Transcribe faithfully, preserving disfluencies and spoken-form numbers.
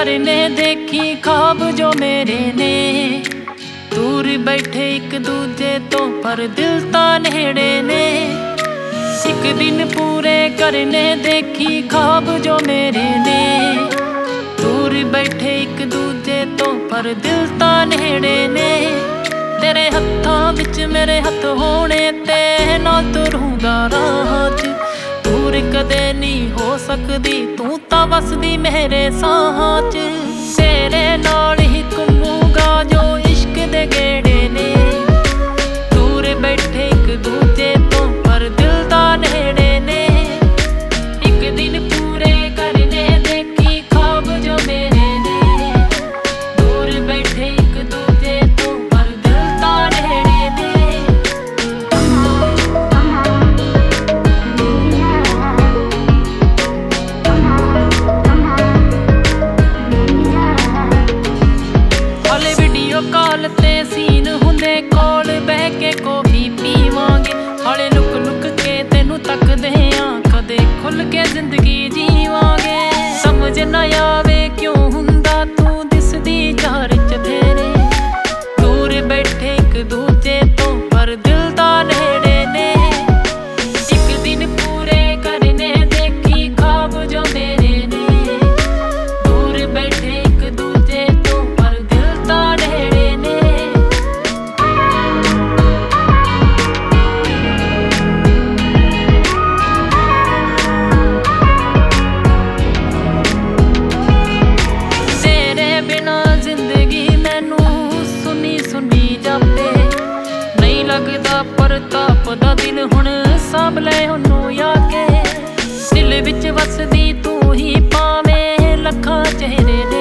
करने देखी ख्वाब जो मेरे ने, दूर बैठे एक दूजे तो पर दिल ता नेड़े ने। एक दिन पूरे करने देखी ख्वाब जो मेरे ने, दूर बैठे एक दूजे तो पर दिल ता नेड़े ने। तेरे हत्थां विच मेरे हत्थ होने ते नाल तुरूंगा राह च, दूर कदे नहीं हो सकदी तू तां वसदी मेरे साहां च। तेरे नाल ही घूमूंगा जो इश्क दे गेड़े ने, दूर बैठे एक दूजे तो पर दिल दा नेड़े ने। एक दिन पूरे करने देखी ख्वाब जो मेरे ने, दूर बैठे एक दूजे तो पर दिल दा नेड़े ने। हाले वीडियो कॉल ते सीन हुंदे कोल बह के कॉफी पीवांगे, हाले लुक लुक के तेनू तकदे आ कदे खुल के जिंदगी जीवांगे। समझ ना आवे क्यों हुंदा तू दिसदी यार च तेरे, दूर बैठे एक दूजे तो पर दिल दा नेड़े ने। एक दिन पूरे करने देखी ख्वाब जो मेरे ने, दूर बैठे एक दूजे तो पर दिल दा नेड़े ने। तेरे बिना जिंदगी मैनू सुनी सुनी जापे, नहीं लगदा प्रताप दा दिल हुण साਂਭ ले ओनू आके। दिल विच वसदी तू ही पावें लखां चेहरे